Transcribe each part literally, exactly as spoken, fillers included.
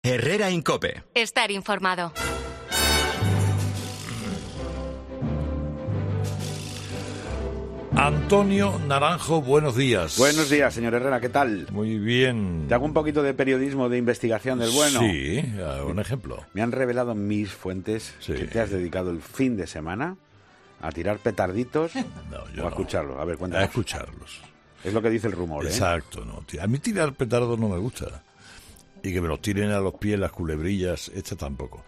Herrera Incope. Estar informado. Antonio Naranjo, buenos días. Buenos días, señor Herrera, ¿qué tal? Muy bien. ¿Te hago un poquito de periodismo de investigación del bueno? Sí, un ejemplo. Me han revelado mis fuentes sí. que te has dedicado el fin de semana a tirar petarditos no, yo o a no. escucharlos. A ver, cuéntanos. A escucharlos. Es lo que dice el rumor, ¿eh? Exacto, no. A mí tirar petardos no me gusta. Y que me los tiren a los pies las culebrillas, esta tampoco.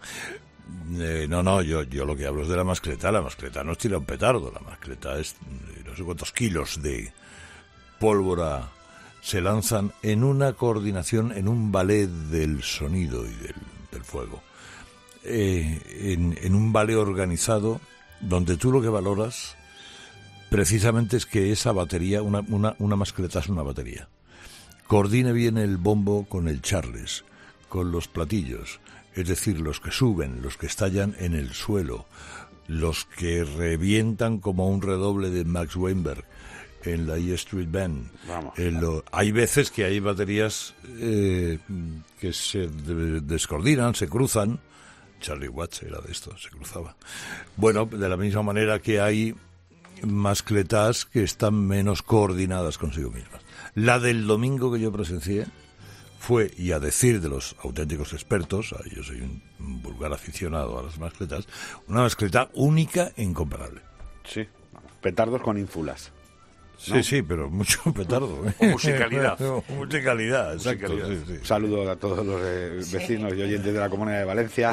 Eh, no, no, yo, yo lo que hablo es de la mascleta. La mascleta no es tirar un petardo, la mascleta es eh, no sé cuántos kilos de pólvora se lanzan en una coordinación, en un ballet del sonido y del, del fuego. Eh, en, en un ballet organizado donde tú lo que valoras precisamente es que esa batería, una, una, una mascleta es una batería. Coordine bien el bombo con el charles, con los platillos, es decir, los que suben, los que estallan en el suelo, los que revientan como un redoble de Max Weinberg en la E Street Band. Vamos. En lo, hay veces que hay baterías eh, que se de, descoordinan, se cruzan. Charlie Watts era de esto, se cruzaba. Bueno, de la misma manera que hay mascletas que están menos coordinadas consigo mismas. La del domingo que yo presencié fue, y a decir de los auténticos expertos, yo soy un, un vulgar aficionado a las mascletas, una mascleta única e incomparable. Sí, petardos con ínfulas. Sí, ¿no? sí, pero mucho petardo. ¿eh? O musicalidad. Musicalidad, exacto. Musicalidad. Sí, sí. Un saludo a todos los eh, vecinos y oyentes de la Comunidad de Valencia.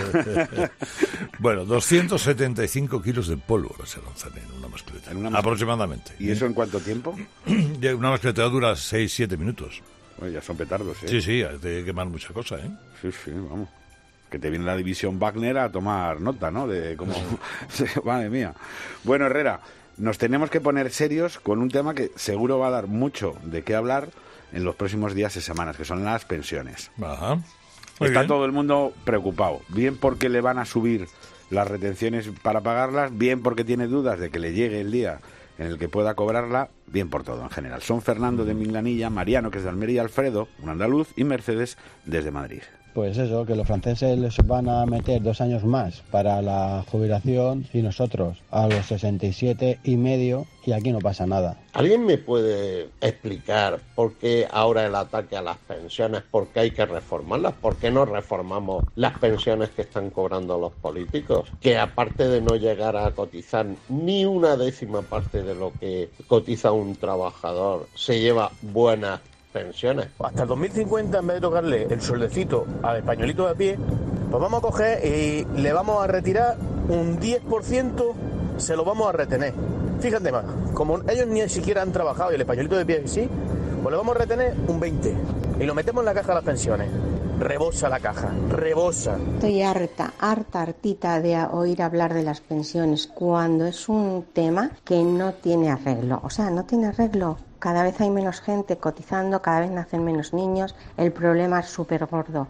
Bueno, doscientos setenta y cinco kilos de pólvora se lanzan en una mascleta, En una mascleta. aproximadamente. ¿Y eso en cuánto tiempo? Una mascleta dura seis siete minutos. Bueno, ya son petardos, ¿eh? Sí, sí, hay que quemar mucha cosa, ¿eh? Sí, sí, vamos. Que te viene la división Wagner a tomar nota, ¿no? De cómo... Madre mía. Bueno, Herrera, nos tenemos que poner serios con un tema que seguro va a dar mucho de qué hablar en los próximos días y semanas, que son las pensiones. Ajá. Muy Está bien. todo el mundo preocupado, bien porque le van a subir las retenciones para pagarlas, bien porque tiene dudas de que le llegue el día en el que pueda cobrarla, bien por todo en general. Son Fernando de Minganilla, Mariano, que es de Almería, Alfredo, un andaluz, y Mercedes desde Madrid. Pues eso, que los franceses les van a meter dos años más para la jubilación y nosotros a los sesenta y siete y medio y aquí no pasa nada. ¿Alguien me puede explicar por qué ahora el ataque a las pensiones, por qué hay que reformarlas? ¿Por qué no reformamos las pensiones que están cobrando los políticos? Que aparte de no llegar a cotizar ni una décima parte de lo que cotiza un trabajador, se lleva buenas pensiones. Hasta el dos mil cincuenta, en vez de tocarle el sueldecito al españolito de a pie, pues vamos a coger y le vamos a retirar un diez por ciento, se lo vamos a retener. Fíjate más, como ellos ni siquiera han trabajado y el españolito de pie sí, pues le vamos a retener un veinte y lo metemos en la caja de las pensiones. Rebosa la caja, rebosa. Estoy harta, harta, hartita de oír hablar de las pensiones cuando es un tema que no tiene arreglo. O sea, no tiene arreglo. Cada vez hay menos gente cotizando, cada vez nacen menos niños. El problema es súper gordo.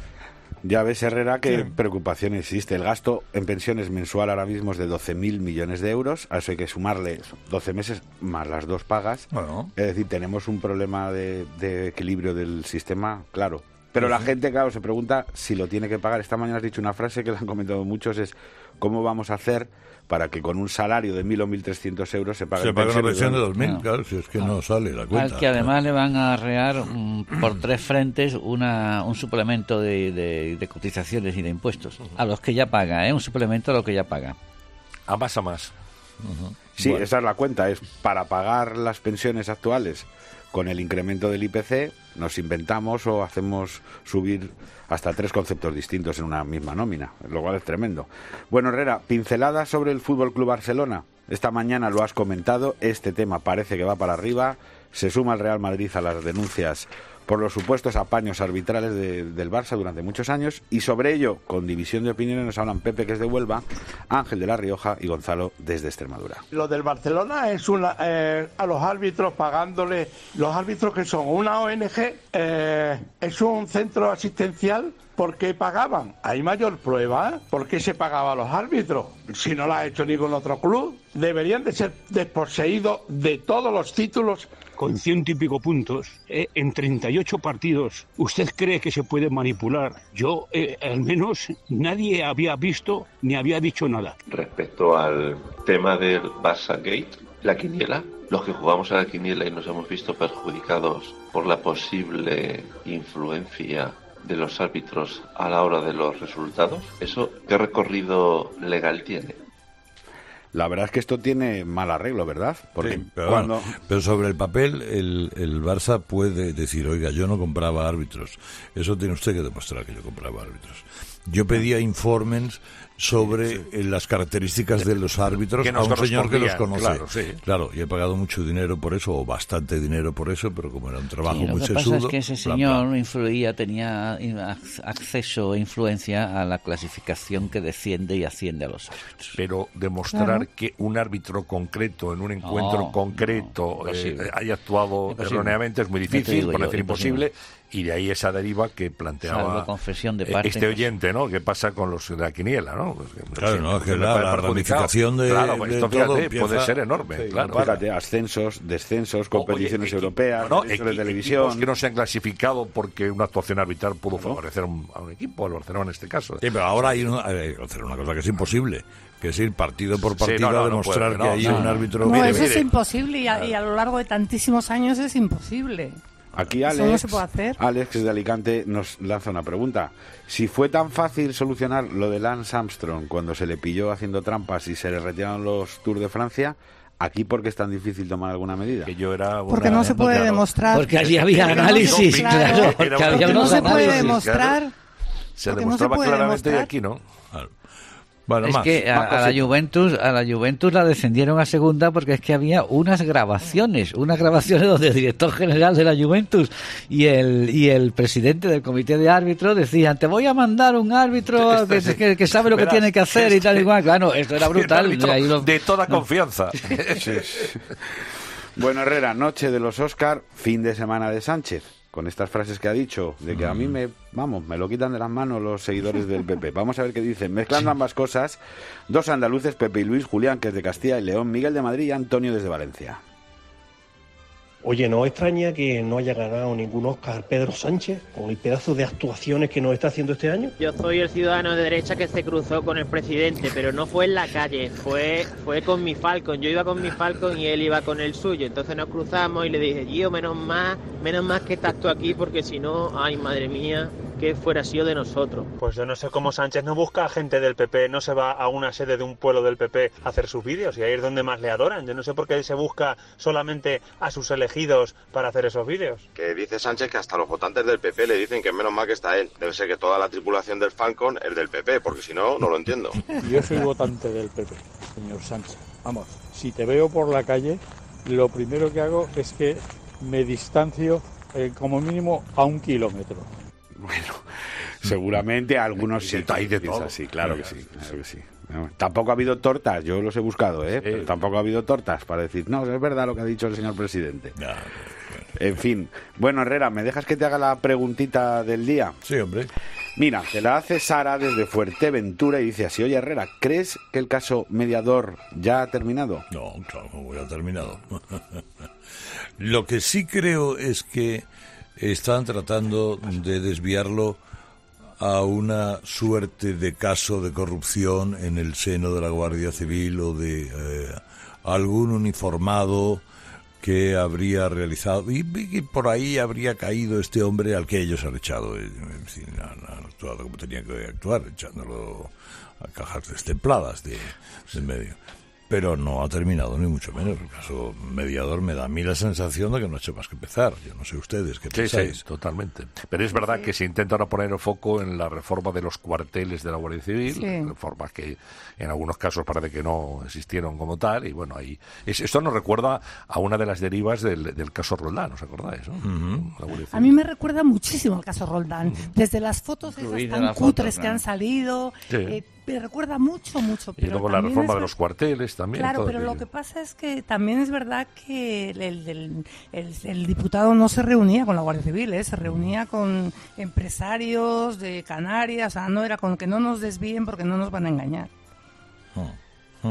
Ya ves, Herrera, que Sí. preocupación existe. El gasto en pensiones mensual ahora mismo es de doce mil millones de euros. A eso hay que sumarle doce meses más las dos pagas. Bueno. Es decir, tenemos un problema de, de equilibrio del sistema, claro. Pero la gente, claro, se pregunta si lo tiene que pagar. Esta mañana has dicho una frase que la han comentado muchos, es ¿cómo vamos a hacer para que con un salario de mil o mil trescientos euros se pague Se paga una pensión de dos dos mil, Claro. claro, si es que no sale la cuenta. Al que además le van a arrear um, por tres frentes una, un suplemento de, de, de cotizaciones y de impuestos. A los que ya paga, ¿eh? Un suplemento a lo que ya paga. A más a más. Uh-huh. Sí, Bueno. esa es la cuenta, es para pagar las pensiones actuales con el incremento del I P C, nos inventamos o hacemos subir hasta tres conceptos distintos en una misma nómina, lo cual es tremendo. Bueno, Herrera, pinceladas sobre el Fútbol Club Barcelona. Esta mañana lo has comentado, este tema parece que va para arriba, se suma el Real Madrid a las denuncias por los supuestos apaños arbitrales de, del Barça durante muchos años, y sobre ello, con división de opiniones, nos hablan Pepe, que es de Huelva, Ángel de La Rioja y Gonzalo desde Extremadura. Lo del Barcelona es una eh, a los árbitros pagándole, los árbitros que son una O N G, eh, es un centro asistencial. ¿Por qué pagaban? ¿Hay mayor prueba? ¿Por qué se pagaba a los árbitros? Si no lo ha hecho ningún otro club, deberían de ser desposeídos de todos los títulos con ciento y pico puntos, eh, en treinta y ocho partidos, ¿usted cree que se puede manipular? Yo, eh, al menos, nadie había visto ni había dicho nada. Respecto al tema del Barça Gate, la quiniela, los que jugamos a la quiniela y nos hemos visto perjudicados por la posible influencia de los árbitros a la hora de los resultados, ¿eso qué recorrido legal tiene? La verdad es que esto tiene mal arreglo, ¿verdad? Porque sí, pero, cuando... bueno, pero sobre el papel, el, el Barça puede decir, oiga, yo no compraba árbitros. Eso tiene usted que demostrar que yo compraba árbitros. Yo pedía informes sobre sí, sí. las características de los árbitros a un señor que los conoce. Claro, sí. claro, y he pagado mucho dinero por eso, o bastante dinero por eso, pero como era un trabajo sí, muy sesudo... Lo que sesudo, pasa es que ese señor plan, plan. influía, tenía acceso e influencia a la clasificación que desciende y asciende a los árbitros. Pero demostrar claro. que un árbitro concreto, en un encuentro no, concreto, no, eh, haya actuado imposible. erróneamente es muy difícil, por decir imposible. imposible. Y de ahí esa deriva que planteaba confesión de parte, este oyente, ¿no? ¿Qué pasa con los de la quiniela, no? Pues, claro, no, es que la, la ramificación de, claro, pues de esto, todo fíjate, empieza... puede ser enorme. Sí, claro. Fíjate, ascensos, descensos, competiciones Oye, europeas, no, derechos equi- de televisión... que no se han clasificado porque una actuación arbitral pudo favorecer a un, a un equipo, al Barcelona en este caso. Sí, pero ahora hay una, hay que hacer una cosa que es imposible, que es ir partido por partido sí, no, no, a demostrar no puede, que hay no, un no. árbitro... No, mire, eso mire. es imposible y a, y a lo largo de tantísimos años es imposible. Aquí Alex, ¿Eso no se puede hacer? Alex de Alicante nos lanza una pregunta. Si fue tan fácil solucionar lo de Lance Armstrong cuando se le pilló haciendo trampas y se le retiraron los Tours de Francia, ¿aquí por qué es tan difícil tomar alguna medida? Que yo era una... Porque no se puede claro. demostrar. Porque allí había análisis, claro. claro. Porque Porque había no unos se puede análisis, demostrar. Claro. Se Porque demostraba no se puede claramente demostrar. y aquí no. Claro. Bueno, es más, que a, más a la Juventus a la Juventus la descendieron a segunda porque es que había unas grabaciones, unas grabaciones donde el director general de la Juventus y el y el presidente del comité de árbitros decían, te voy a mandar un árbitro que, que, que sabe lo que Verás, tiene que hacer este, y tal y cual. Claro, esto era brutal. De, ahí lo, de toda no. confianza. Sí. Bueno, Herrera, noche de los Oscar, fin de semana de Sánchez. Con estas frases que ha dicho, de que a mí me, vamos, me lo quitan de las manos los seguidores del P P. Vamos a ver qué dicen. Mezclando ambas cosas, dos andaluces, Pepe y Luis, Julián, que es de Castilla y León, Miguel de Madrid y Antonio desde Valencia. Oye, ¿no extraña que no haya ganado ningún Oscar Pedro Sánchez con el pedazo de actuaciones que nos está haciendo este año? Yo soy el ciudadano de derecha que se cruzó con el presidente, pero no fue en la calle, fue fue con mi Falcon. Yo iba con mi Falcon y él iba con el suyo. Entonces nos cruzamos y le dije, Gio, menos más, menos más que estás tú aquí, porque si no, ay, madre mía, que fuera sido de nosotros. Pues yo no sé cómo Sánchez no busca a gente del P P, no se va a una sede de un pueblo del P P a hacer sus vídeos y ahí es donde más le adoran. Yo no sé por qué se busca solamente a sus elegidos para hacer esos vídeos. Que dice Sánchez que hasta los votantes del P P le dicen que menos mal que está él. Debe ser que toda la tripulación del Falcon es del P P, porque si no, no lo entiendo. Yo soy votante del P P, señor Sánchez. Vamos, si te veo por la calle, lo primero que hago es que me distancio eh, como mínimo a un kilómetro. Bueno, seguramente algunos sí hay de todo. Sí, claro que sí, claro que sí. No, tampoco ha habido tortas, yo los he buscado, ¿eh? Pero tampoco ha habido tortas para decir, no, es verdad lo que ha dicho el señor presidente. No. En fin. Bueno, Herrera, ¿me dejas que te haga la preguntita del día? Sí, hombre. Mira, te la hace Sara desde Fuerteventura y dice así, oye, Herrera, ¿crees que el caso Mediador ya ha terminado? No, claro, no ya ha terminado. Lo que sí creo es que están tratando de desviarlo a una suerte de caso de corrupción en el seno de la Guardia Civil o de eh, algún uniformado que habría realizado y, y por ahí habría caído este hombre al que ellos han echado. En fin, han, han actuado como tenían que actuar, echándolo a cajas destempladas de, de medio. Pero no ha terminado, ni mucho menos. El caso Mediador me da a mí la sensación de que no ha hecho más que empezar. Yo no sé ustedes qué sí, pensáis. Sí, totalmente. Pero es verdad que se intenta ahora poner el foco en la reforma de los cuarteles de la Guardia Civil, sí. reformas que en algunos casos parece que no existieron como tal, y bueno, ahí es, esto nos recuerda a una de las derivas del, del caso Roldán, ¿os acordáis? ¿No? Uh-huh. A mí me recuerda muchísimo el caso Roldán, uh-huh. desde las fotos esas tan cutres foto, que han salido, sí. eh, me recuerda mucho, mucho. Pero y luego la reforma de los cuarteles también. Claro, pero aquello. Lo que pasa es que también es verdad que el, el, el, el, el diputado no se reunía con la Guardia Civil, ¿eh? Se reunía con empresarios de Canarias, o sea, no era con que no nos desvíen porque no nos van a engañar. Uh-huh.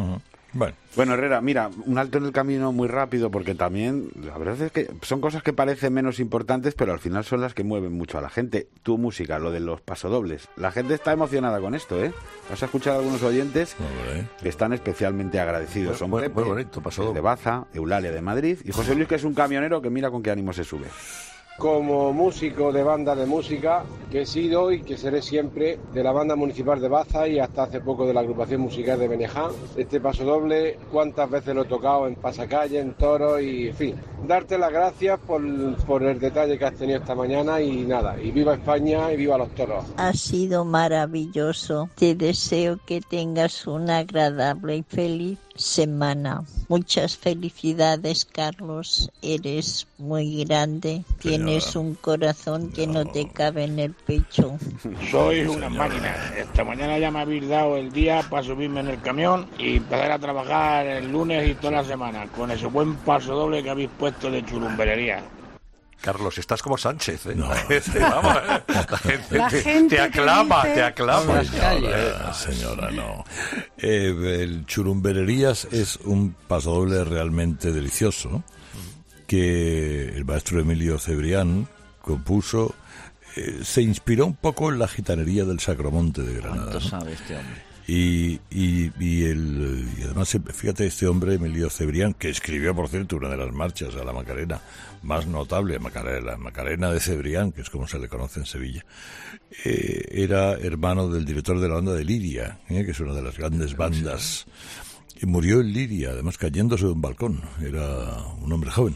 Bueno. Bueno, Herrera, mira, un alto en el camino muy rápido, porque también la verdad es que son cosas que parecen menos importantes, pero al final son las que mueven mucho a la gente. Tu música, lo de los pasodobles. La gente está emocionada con esto, ¿eh? Vas a escuchar a algunos oyentes Hombre. que están especialmente agradecidos. Son Muy- Pepe, muy bonito, pasodoble. de Baza, Eulalia de Madrid, y José Luis, que es un camionero que mira con qué ánimo se sube. Como músico de banda de música, que he sido y que seré siempre de la banda municipal de Baza y hasta hace poco de la agrupación musical de Beneján. Este pasodoble, cuántas veces lo he tocado en pasacalle, en toros y en fin. Darte las gracias por, por el detalle que has tenido esta mañana y nada, y viva España y viva los toros. Ha sido maravilloso. Te deseo que tengas una agradable y feliz semana. Muchas felicidades, Carlos. Eres muy grande. Tienes un corazón que no te cabe en el pecho. Sois una máquina. Esta mañana ya me habéis dado el día para subirme en el camión y empezar a trabajar el lunes y toda la semana con ese buen paso doble que habéis puesto de churumberería. Carlos, estás como Sánchez, ¿eh? Vamos, ¿eh? La gente, La te, gente te aclama, que dice- te aclama. Señora, señora, no. Eh, el Churumbererías es un pasodoble realmente delicioso que el maestro Emilio Cebrián compuso. Eh, se inspiró un poco en la gitanería del Sacromonte de Granada. ¿Cuánto ¿no? sabe este hombre? Y, y, y, el, y además, fíjate, este hombre, Emilio Cebrián, que escribió, por cierto, una de las marchas a la Macarena más notable, Macarena, la Macarena de Cebrián, que es como se le conoce en Sevilla, eh, era hermano del director de la banda de Liria, eh, que es una de las grandes bandas, y murió en Liria, además cayéndose de un balcón, era un hombre joven,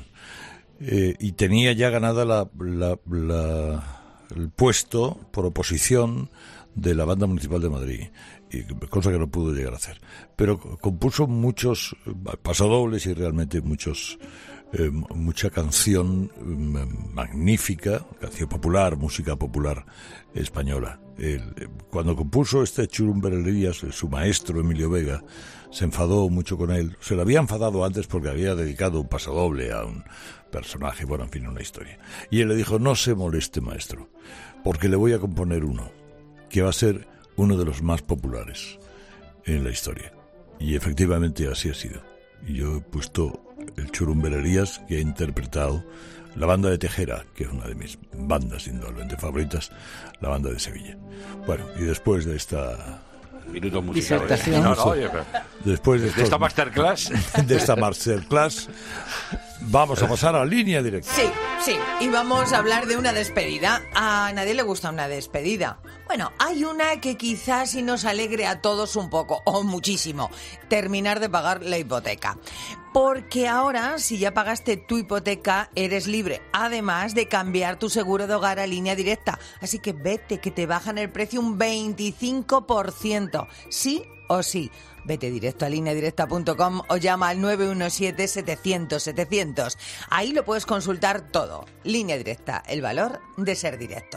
eh, y tenía ya ganada la, la, la, el puesto por oposición de la Banda Municipal de Madrid, y cosa que no pudo llegar a hacer. Pero compuso muchos pasodobles y realmente muchos eh, mucha canción eh, magnífica, canción popular, música popular española. El, cuando compuso este Churumbererías, su maestro Emilio Vega se enfadó mucho con él. Se lo había enfadado antes porque había dedicado un pasodoble a un personaje, bueno, en fin, una historia. Y él le dijo: no se moleste, maestro, porque le voy a componer uno que va a ser uno de los más populares en la historia. Y efectivamente así ha sido. Y yo he puesto el Churumbererías, que he interpretado la banda de Tejera, que es una de mis bandas indudablemente favoritas, la banda de Sevilla. Bueno, y después de esta... Minuto musical. Disertación. No, no, oye, pero- Después de, de esta masterclass. de esta masterclass, vamos a pasar a línea directa. Sí, sí, y vamos a hablar de una despedida. A nadie le gusta una despedida. Bueno, hay una que quizás sí nos alegre a todos un poco, o muchísimo: terminar de pagar la hipoteca. Porque ahora, si ya pagaste tu hipoteca, eres libre, además de cambiar tu seguro de hogar a Línea Directa. Así que vete, que te bajan el precio un veinticinco por ciento. Sí o sí. Vete directo a línea directa punto com o llama al nueve uno siete, setecientos, setecientos. Ahí lo puedes consultar todo. Línea Directa, el valor de ser directo.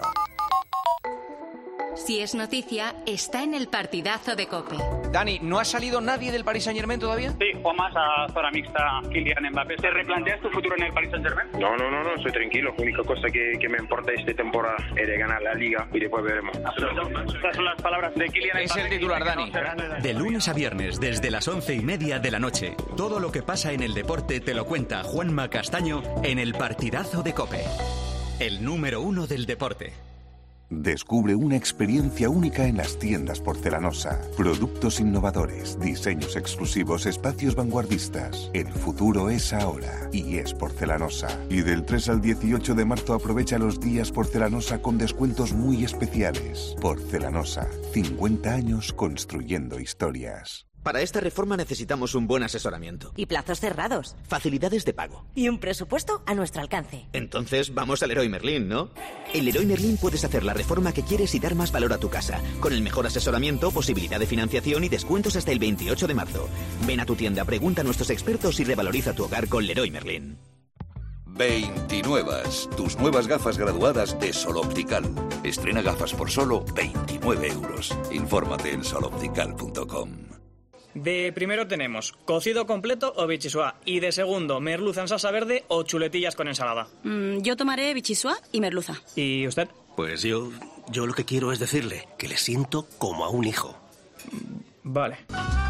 Si es noticia, está en el partidazo de COPE. Dani, ¿no ha salido nadie del Paris Saint-Germain todavía? Sí, Juan más a zona mixta, Kylian Mbappé. ¿Te replanteas tu futuro en el Paris Saint-Germain? No, no, no, no, estoy tranquilo. La única cosa que, que me importa esta temporada es de ganar la Liga y después veremos. Estas son las palabras de Kylian Es Mbappé. el titular, Dani. De lunes a viernes, desde las once y media de la noche, todo lo que pasa en el deporte te lo cuenta Juanma Castaño en el partidazo de COPE. El número uno del deporte. Descubre una experiencia única en las tiendas Porcelanosa. Productos innovadores, diseños exclusivos, espacios vanguardistas. El futuro es ahora y es Porcelanosa. Y del tres al dieciocho de marzo aprovecha los días Porcelanosa con descuentos muy especiales. Porcelanosa, cincuenta años construyendo historias. Para esta reforma necesitamos un buen asesoramiento. Y plazos cerrados. Facilidades de pago. Y un presupuesto a nuestro alcance. Entonces vamos al Leroy Merlin, ¿no? En Leroy Merlin puedes hacer la reforma que quieres y dar más valor a tu casa. Con el mejor asesoramiento, posibilidad de financiación y descuentos hasta el veintiocho de marzo. Ven a tu tienda, pregunta a nuestros expertos y revaloriza tu hogar con Leroy Merlin. veintinuevas, tus nuevas gafas graduadas de Sol Optical. Estrena gafas por solo veintinueve euros. Infórmate en sol optical punto com. De primero tenemos cocido completo o bichisua. Y de segundo, merluza en salsa verde o chuletillas con ensalada. Mm, yo tomaré bichisua y merluza. ¿Y usted? Pues yo, yo lo que quiero es decirle que le siento como a un hijo. Vale.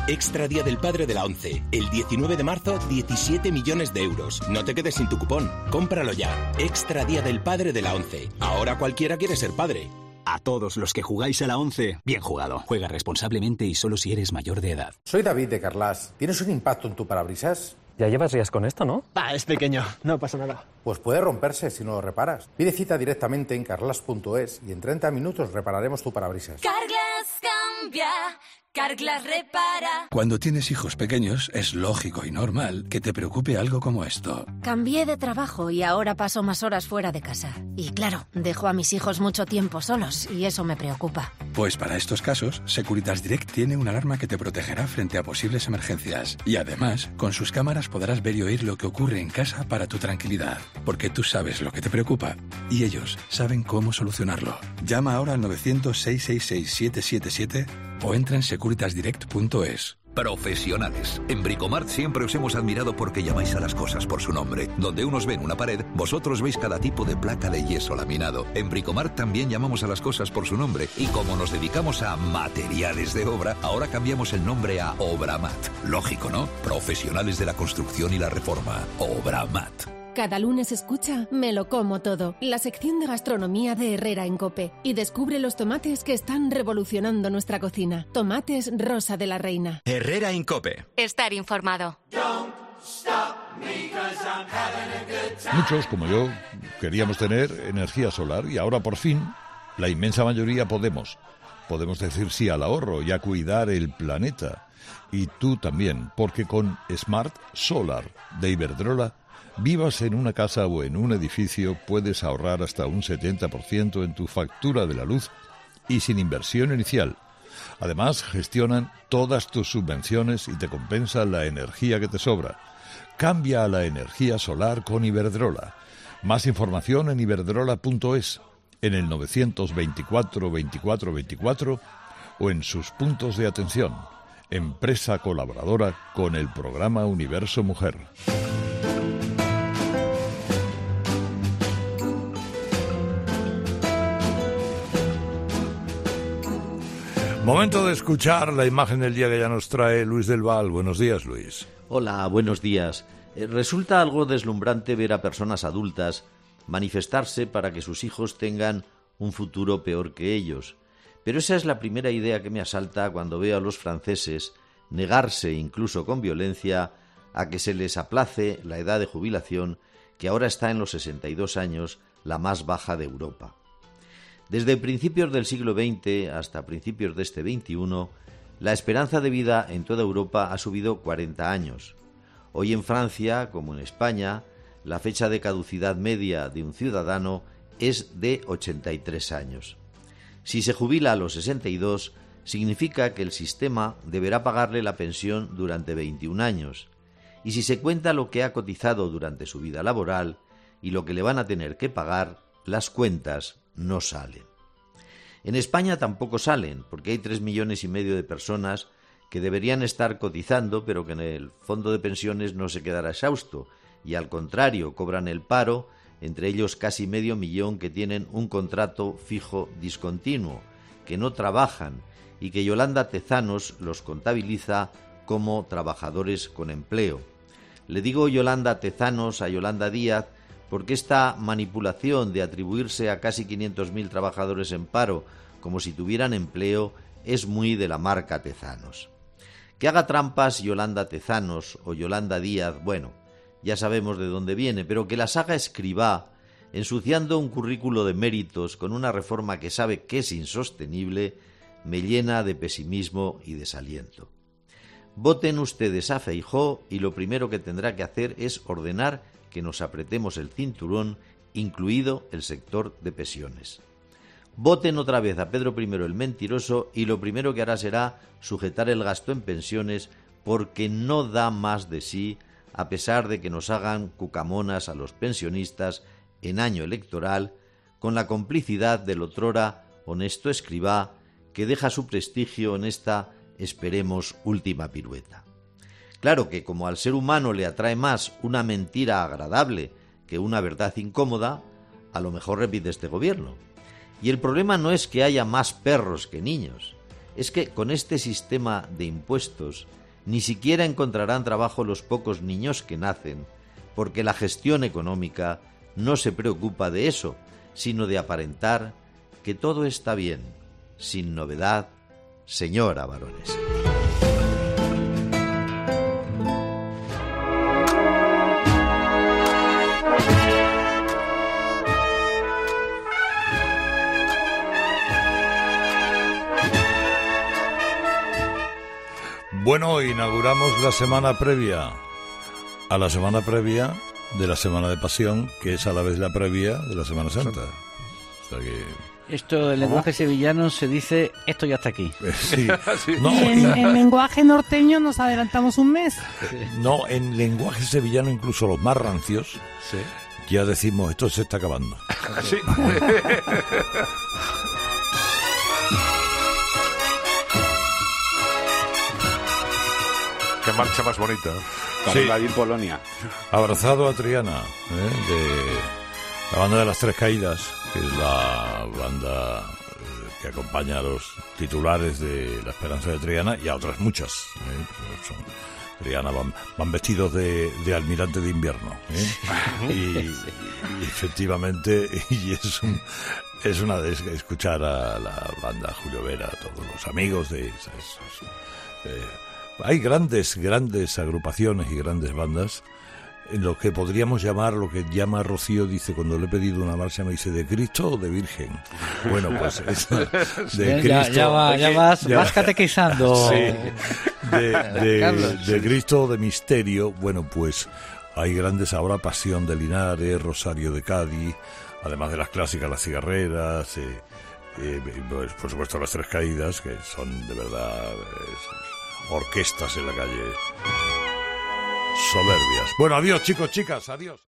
Extra Día del Padre de la ONCE. El diecinueve de marzo, diecisiete millones de euros. No te quedes sin tu cupón. Cómpralo ya. Extra Día del Padre de la ONCE. Ahora cualquiera quiere ser padre. A todos los que jugáis a la ONCE, bien jugado. Juega responsablemente y solo si eres mayor de edad. Soy David de Carlas. ¿Tienes un impacto en tu parabrisas? Ya llevas días con esto, ¿no? Ah, es pequeño, no pasa nada. Pues puede romperse si no lo reparas. Pide cita directamente en carglass punto es y en treinta minutos repararemos tu parabrisas. Carglass cambia, Carglass repara. Cuando tienes hijos pequeños, es lógico y normal que te preocupe algo como esto. Cambié de trabajo y ahora paso más horas fuera de casa. Y claro, dejo a mis hijos mucho tiempo solos y eso me preocupa. Pues para estos casos, Securitas Direct tiene una alarma que te protegerá frente a posibles emergencias. Y además, con sus cámaras podrás ver y oír lo que ocurre en casa para tu tranquilidad. Porque tú sabes lo que te preocupa y ellos saben cómo solucionarlo. Llama ahora al novecientos, seiscientos sesenta y seis, siete siete siete o entra en securitas direct punto es. Profesionales. En Bricomart siempre os hemos admirado porque llamáis a las cosas por su nombre. Donde unos ven una pared, vosotros veis cada tipo de placa de yeso laminado. En Bricomart también llamamos a las cosas por su nombre. Y como nos dedicamos a materiales de obra, ahora cambiamos el nombre a Obramat. Lógico, ¿no? Profesionales de la construcción y la reforma. Obramat. Cada lunes escucha Me lo como todo, la sección de gastronomía de Herrera en COPE, y descubre los tomates que están revolucionando nuestra cocina. Tomates Rosa de la Reina. Herrera en COPE. Estar informado. Muchos, como yo, queríamos tener energía solar y ahora por fin la inmensa mayoría podemos. Podemos decir sí al ahorro y a cuidar el planeta. Y tú también, porque con Smart Solar de Iberdrola, vivas en una casa o en un edificio, puedes ahorrar hasta un setenta por ciento en tu factura de la luz y sin inversión inicial. Además, gestionan todas tus subvenciones y te compensan la energía que te sobra. Cambia a la energía solar con Iberdrola. Más información en iberdrola punto es, en el novecientos veinticuatro veinticuatro veinticuatro o en sus puntos de atención. Empresa colaboradora con el programa Universo Mujer. Momento de escuchar la imagen del día que ya nos trae Luis del Val. Buenos días, Luis. Hola, buenos días. Eh, resulta algo deslumbrante ver a personas adultas manifestarse para que sus hijos tengan un futuro peor que ellos. Pero esa es la primera idea que me asalta cuando veo a los franceses negarse, incluso con violencia, a que se les aplace la edad de jubilación, que ahora está en los sesenta y dos años, la más baja de Europa. Desde principios del siglo veinte hasta principios de este veintiuno, la esperanza de vida en toda Europa ha subido cuarenta años. Hoy en Francia, como en España, la fecha de caducidad media de un ciudadano es de ochenta y tres años. Si se jubila a los sesenta y dos, significa que el sistema deberá pagarle la pensión durante veintiún años. Y si se cuenta lo que ha cotizado durante su vida laboral y lo que le van a tener que pagar, las cuentas no salen. En España tampoco salen, porque hay tres millones y medio de personas que deberían estar cotizando, pero que en el fondo de pensiones no se quedará exhausto, y al contrario, cobran el paro, entre ellos casi medio millón que tienen un contrato fijo discontinuo, que no trabajan, y que Yolanda Tezanos los contabiliza como trabajadores con empleo. Le digo Yolanda Tezanos a Yolanda Díaz porque esta manipulación de atribuirse a casi quinientos mil trabajadores en paro como si tuvieran empleo es muy de la marca Tezanos. Que haga trampas Yolanda Tezanos o Yolanda Díaz, bueno, ya sabemos de dónde viene, pero que las haga Escrivá, ensuciando un currículo de méritos con una reforma que sabe que es insostenible, me llena de pesimismo y desaliento. Voten ustedes a Feijóo y lo primero que tendrá que hacer es ordenar que nos apretemos el cinturón, incluido el sector de pensiones. Voten otra vez a Pedro primero el mentiroso y lo primero que hará será sujetar el gasto en pensiones porque no da más de sí, a pesar de que nos hagan cucamonas a los pensionistas en año electoral, con la complicidad del otrora honesto Escrivá, que deja su prestigio en esta, esperemos, última pirueta. Claro que como al ser humano le atrae más una mentira agradable que una verdad incómoda, a lo mejor repite este gobierno. Y el problema no es que haya más perros que niños, es que con este sistema de impuestos Ni siquiera encontrarán trabajo los pocos niños que nacen, porque la gestión económica no se preocupa de eso, sino de aparentar que todo está bien, sin novedad, señora Barones. Bueno, inauguramos la semana previa a la semana previa de la Semana de Pasión, que es a la vez la previa de la Semana Santa. O sea que... Esto, en lenguaje sevillano se dice, esto ya está aquí. Sí. No, y en, en lenguaje norteño nos adelantamos un mes. No, en lenguaje sevillano incluso los más rancios sí. ya decimos, esto se está acabando. Sí. Qué marcha más bonita. Para sí. invadir Polonia. Abrazado a Triana, ¿eh? de la banda de las Tres Caídas, que es la banda eh, que acompaña a los titulares de La Esperanza de Triana y a otras muchas. ¿eh? Son, Triana van, van vestidos de, de almirante de invierno. ¿eh? Y, y efectivamente, y es un... Es una de escuchar a la banda Julio Vera, a todos los amigos de esas... Eh, hay grandes, grandes agrupaciones y grandes bandas en lo que podríamos llamar, lo que llama Rocío, dice, cuando le he pedido una marcha, me dice, ¿de Cristo o de Virgen? Bueno, pues es de Cristo. Ya, ya, va, ya vas, ya, vas catequizando. Sí, de, de, de Cristo o de Misterio. Bueno, pues hay grandes ahora, Pasión de Linares, Rosario de Cádiz, además de las clásicas, las cigarreras, eh, eh, pues, por supuesto las Tres Caídas, que son de verdad... Eh, orquestas en la calle soberbias. Bueno, adiós chicos, chicas, adiós.